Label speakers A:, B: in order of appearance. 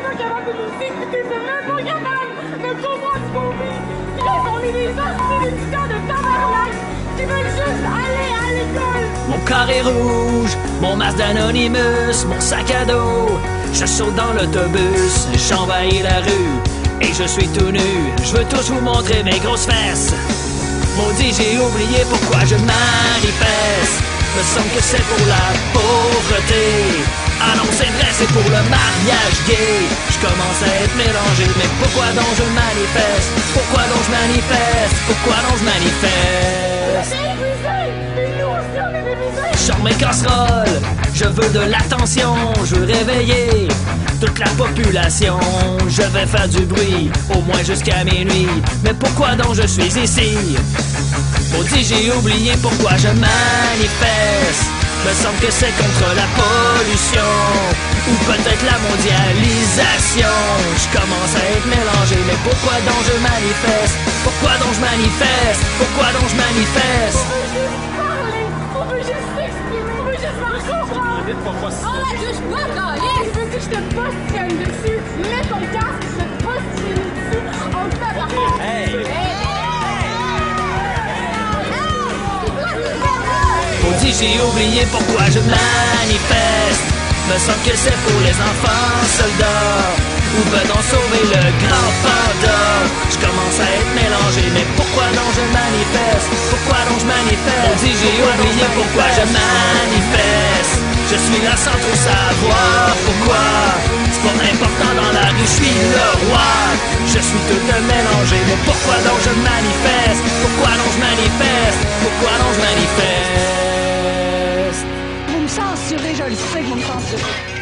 A: pas capable de nous écouter, c'est même pas capable de comprendre ce qu'on vit. Puis là, on est des hosties d'étudiants de tabarnak qui veulent juste aller à l'école.
B: Mon corps est rouge, mon masque d'Anonymous, mon sac à dos. Je saute dans l'autobus, j'envahis la rue et je suis tout nu. Je veux tous vous montrer mes grosses fesses. Maudit, j'ai oublié pourquoi je manifeste. Me semble que c'est pour la pauvreté. Ah non, c'est vrai, c'est pour le mariage gay. Je commence à être mélangé, mais pourquoi donc je manifeste? Pourquoi donc je manifeste? Pourquoi donc je manifeste? Je sors mes casseroles, je veux de l'attention, je veux réveiller toute la population. Je vais faire du bruit, au moins jusqu'à minuit. Mais pourquoi donc je suis ici? Maudit, j'ai oublié pourquoi je manifeste. Me semble que c'est contre la pollution ou peut-être la mondialisation. Je commence à être mélangé, mais pourquoi donc je manifeste? Pourquoi donc je manifeste? Pourquoi donc je manifeste?
A: On veut juste s'exprimer, on veut juste faire comprendre. Arrête, je suis pas calée. Je veux que je te positionne dessus. Mets ton casque, je te positionne dessus. On le fait par contre.
B: Maudit, j'ai oublié pourquoi je manifeste. Me semble que c'est pour les enfants soldats ou peut-on sauver le grand panda. Je commence à être mélangé, mais pourquoi donc je manifeste? Pourquoi donc je manifeste? Maudit, j'ai oublié pourquoi je manifeste. Je suis là sans trop savoir pourquoi. C'est pas important dans la rue, je suis le roi. Je suis tout mélangé, mais pourquoi donc je manifeste? Pourquoi donc je manifeste? Pourquoi donc je manifeste?
C: Vous me censurez, je le sais que vous me censurez.